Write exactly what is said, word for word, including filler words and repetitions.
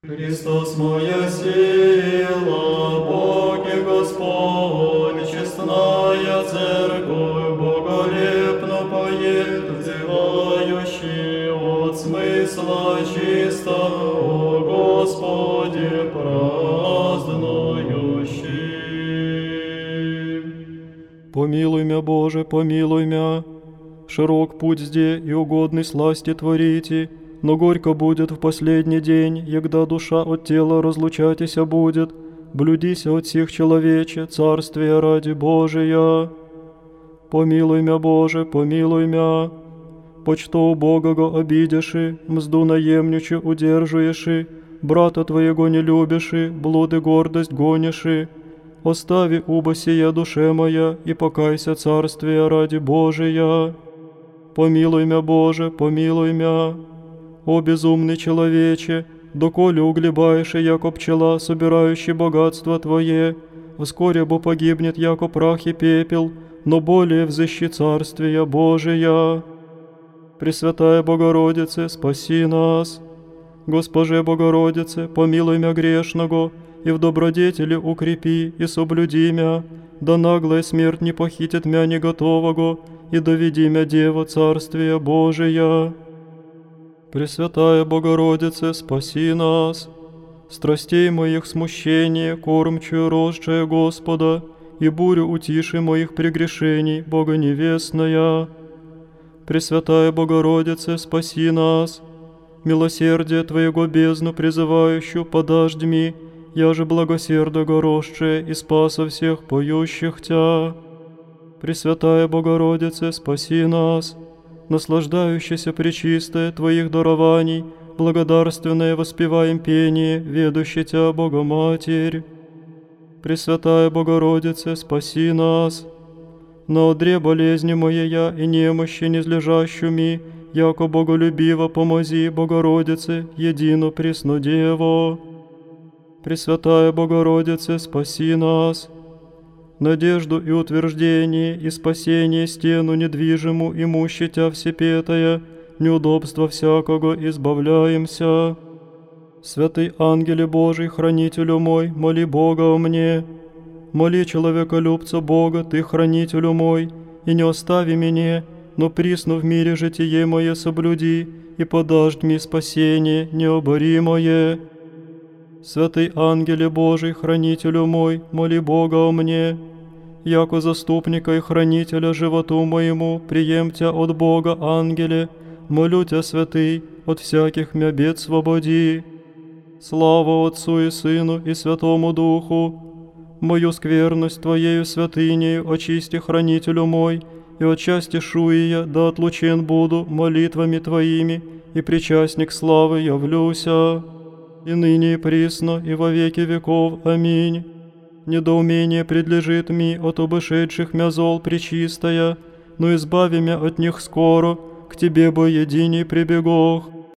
Христос моя сила, Бог и Господь, честная церковь, боголепно поет, взывающий от смысла чисто, о Господе празднующий. Помилуй мя, Боже, помилуй мя. Широк путь зде и угодный сласти творите, но горько будет в последний день, егда душа от тела разлучатися будет. Блюдися от всех человече, царствия ради Божия. Помилуй мя, Боже, помилуй мя. Почто убогого обидяши, мзду наемниче удержуеши, брата твоего не любиши, блуды гордость гониши. Остави убо сия душе моя, и покайся царствия ради Божия. Помилуй мя, Боже, помилуй мя. О безумный человече, доколе углебаеши, яко пчела, собирающий богатство Твое, вскоре бо погибнет, яко прах и пепел, но более взыщи царствия Божия. Пресвятая Богородице, спаси нас. Госпоже Богородице, помилуй мя грешного, и в добродетели укрепи и соблюди мя, да наглая смерть не похитит мя неготового, и доведи мя Дева Царствия Божия. Пресвятая Богородице, спаси нас. Страстей моих смущение, кормчую росшая Господа, и бурю утиши моих прегрешений, Богоневестная. Пресвятая Богородице, спаси нас. Милосердие Твоего бездну призывающую подождми, я же благосердо горосшее и спаса всех поющих Тя. Пресвятая Богородице, спаси нас. Наслаждающаяся пречистая Твоих дарований, благодарственное воспеваем пение, ведущий Тя, Богоматерь. Пресвятая Богородице, спаси нас. На одре болезни моея и немощи низлежащими, яко боголюбиво помози, Богородице, едину пресну Деву. Пресвятая Богородице, спаси нас. Надежду и утверждение и спасение стену недвижиму имущи Тя всепетая, неудобства всякого избавляемся. Святый ангеле Божий, хранителю мой, моли Бога о мне. Моли человеколюбца Бога, Ты хранителю мой, и не остави меня, но присну в мире житие мое соблюди, и подашь мне спасение необоримое. Святый ангеле Божий, хранителю мой, моли Бога о мне. Яко заступника и хранителя животу моему, прием Тя от Бога, ангеле, молю Тя, святый, от всяких мя бед свободи. Слава Отцу и Сыну и Святому Духу. Мою скверность Твоею святынею очисти, хранителю мой, и отчасти шуия, да отлучен буду молитвами Твоими, и причастник славы явлюся. И ныне и присно, и во веки веков. Аминь. Недоумение предлежит ми от обошедших мя зол пречистая, но избави мя от них скоро, к Тебе бо единий прибегох.